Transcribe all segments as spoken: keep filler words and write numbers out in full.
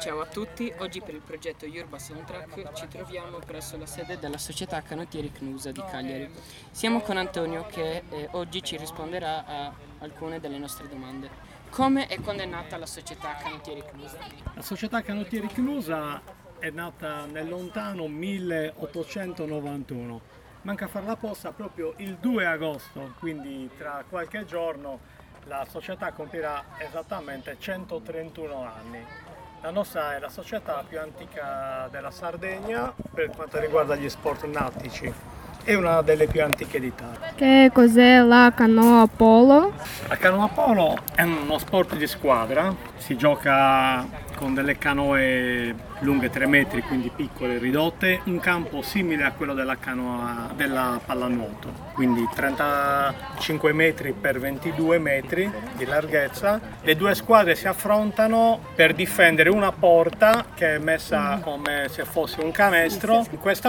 Ciao a tutti, oggi per il progetto Urba Soundtrack ci troviamo presso la sede della società Canottieri Cnusa di Cagliari. Siamo con Antonio che eh, oggi ci risponderà a alcune delle nostre domande. Come e quando è nata la società Canottieri Cnusa? La società Canottieri Cnusa è nata nel lontano milleottocentonovantuno. Manca a far la posta proprio il due agosto, quindi tra qualche giorno la società compirà esattamente centotrentuno anni. La nostra è la società più antica della Sardegna per quanto riguarda gli sport nautici. È una delle più antiche d'Italia. Che cos'è la canoa polo? La canoa polo è uno sport di squadra, si gioca con delle canoe lunghe tre metri, quindi piccole e ridotte, un campo simile a quello della canoa della pallanuoto, quindi trentacinque metri per ventidue metri di larghezza. Le due squadre si affrontano per difendere una porta che è messa come se fosse un canestro. In questa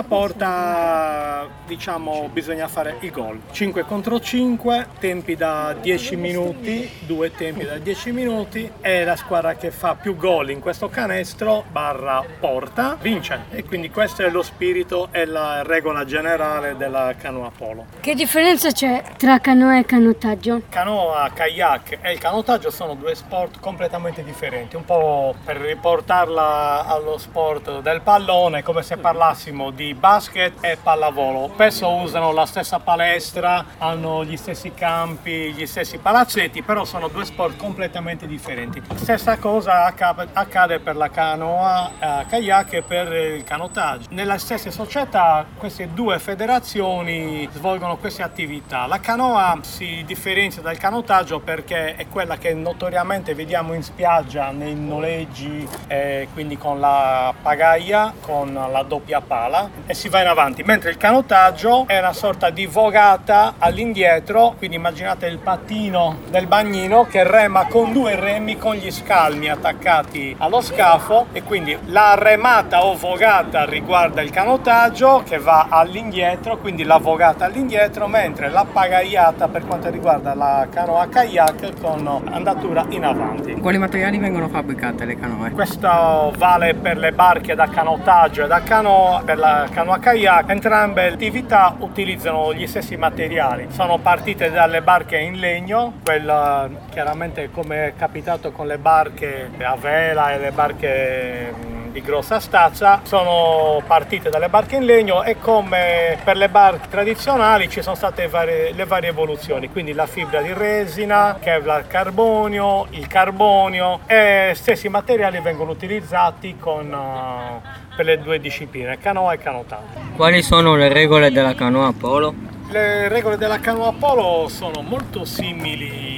porta, diciamo, bisogna fare i gol. cinque contro cinque, tempi da dieci minuti, due tempi da dieci minuti, e la squadra che fa più gol in questo canestro barra porta vince, e quindi questo è lo spirito e la regola generale della canoa polo. Che differenza c'è tra canoa e canottaggio? Canoa, kayak e il canottaggio sono due sport completamente differenti, un po' per riportarla allo sport del pallone, come se parlassimo di basket e pallavolo. Spesso usano la stessa palestra, hanno gli stessi campi, gli stessi palazzetti, però sono due sport completamente differenti. Stessa cosa accade per la canoa eh, kayak e per il canottaggio. Nella stessa società queste due federazioni svolgono queste attività. La canoa si differenzia dal canottaggio perché è quella che notoriamente vediamo in spiaggia nei noleggi, eh, quindi con la pagaia, con la doppia pala, e si va in avanti, mentre il canottaggio è una sorta di vogata all'indietro, quindi immaginate il pattino del bagnino che rema con due remi con gli scalmi attaccati allo scafo, e quindi la remata o vogata riguarda il canottaggio che va all'indietro, quindi la vogata all'indietro, mentre la pagaiata per quanto riguarda la canoa kayak con andatura in avanti. Quali materiali vengono fabbricate le canoe? Questo vale per le barche da canottaggio e da canoa, per la canoa kayak. Entrambe le attività utilizzano gli stessi materiali. Sono partite dalle barche in legno, quella chiaramente come è capitato con le barche a vela e le barche di grossa stazza, sono partite dalle barche in legno, e come per le barche tradizionali ci sono state varie, le varie evoluzioni, quindi la fibra di resina, Kevlar carbonio, il carbonio, e stessi materiali vengono utilizzati con, uh, per le due discipline, canoa e canottaggio. Quali sono le regole della canoa polo? Le regole della canoa polo sono molto simili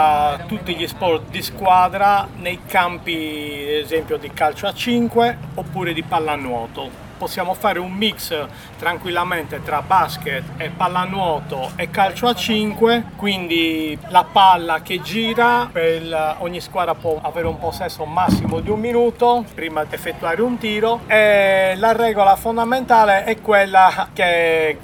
a tutti gli sport di squadra nei campi, ad esempio, di calcio a cinque oppure di pallanuoto. Possiamo fare un mix tranquillamente tra basket e pallanuoto e calcio a cinque, quindi la palla che gira, per il, ogni squadra può avere un possesso massimo di un minuto prima di effettuare un tiro, e la regola fondamentale è quella che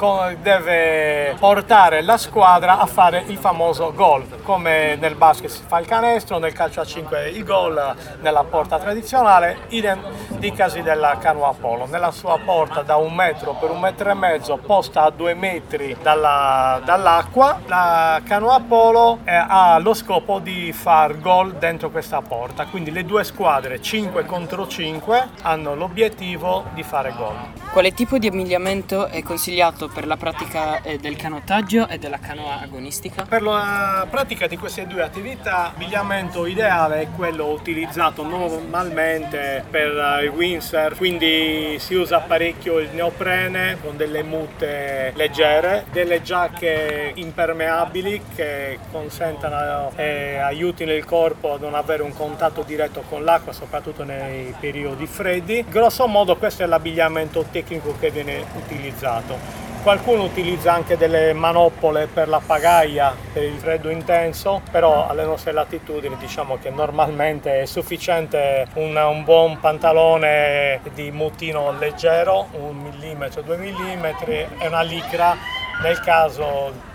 deve portare la squadra a fare il famoso gol. Come nel basket si fa il canestro, nel calcio a cinque il gol nella porta tradizionale, idem di casi della canoa polo. Nella sua porta da un metro per un metro e mezzo, posta a due metri dalla, dall'acqua, la canoa polo eh, ha lo scopo di far gol dentro questa porta, quindi le due squadre cinque contro cinque hanno l'obiettivo di fare gol. Quale tipo di abbigliamento è consigliato per la pratica eh, del canottaggio e della canoa agonistica? Per la pratica di queste due attività l'abbigliamento ideale è quello utilizzato normalmente per il windsurf, quindi si usa parecchio il neoprene con delle mute leggere, delle giacche impermeabili che consentano e aiutino il corpo a non avere un contatto diretto con l'acqua, soprattutto nei periodi freddi. Grosso modo questo è l'abbigliamento tecnico che viene utilizzato. Qualcuno utilizza anche delle manopole per la pagaia, per il freddo intenso, però alle nostre latitudini diciamo che normalmente è sufficiente un, un buon pantalone di mutino leggero, un millimetro, due millimetri, e una licra nel caso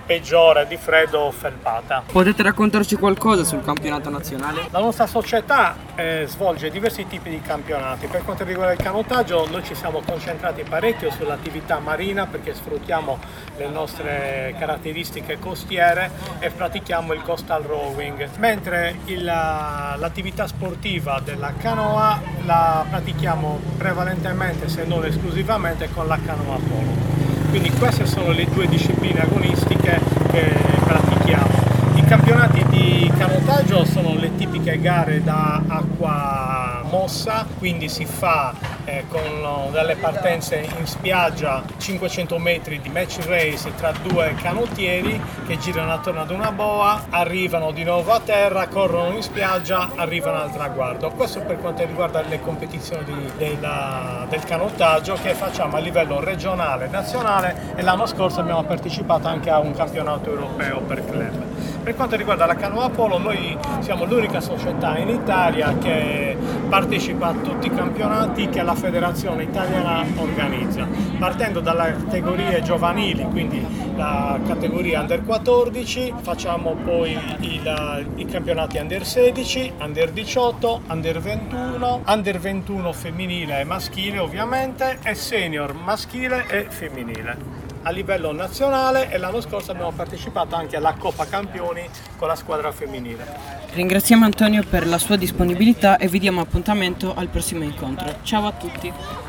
peggiore di freddo felpata. Potete raccontarci qualcosa sul campionato nazionale? La nostra società eh, svolge diversi tipi di campionati. Per quanto riguarda il canottaggio, noi ci siamo concentrati parecchio sull'attività marina perché sfruttiamo le nostre caratteristiche costiere e pratichiamo il coastal rowing, mentre il, l'attività sportiva della canoa la pratichiamo prevalentemente, se non esclusivamente, con la canoa polo. Quindi queste sono le due discipline agonistiche che pratichiamo. I campionati di canottaggio sono le tipiche gare da acqua mossa, quindi si fa eh, con delle partenze in spiaggia, cinquecento metri di match race tra due canottieri che girano attorno ad una boa, arrivano di nuovo a terra, corrono in spiaggia, arrivano al traguardo. Questo per quanto riguarda le competizioni di, della, del canottaggio che facciamo a livello regionale e nazionale, e l'anno scorso abbiamo partecipato anche a un campionato europeo per club. Per quanto riguarda la canoa polo, noi siamo l'unica società in Italia che partecipa a tutti i campionati che la federazione italiana organizza, partendo dalle categorie giovanili, quindi la categoria under quattordici, facciamo poi il, i campionati under sedici, under diciotto, under ventuno, under ventuno femminile e maschile ovviamente, e senior maschile e femminile a livello nazionale, e l'anno scorso abbiamo partecipato anche alla Coppa Campioni con la squadra femminile. Ringraziamo Antonio per la sua disponibilità e vi diamo appuntamento al prossimo incontro. Ciao a tutti!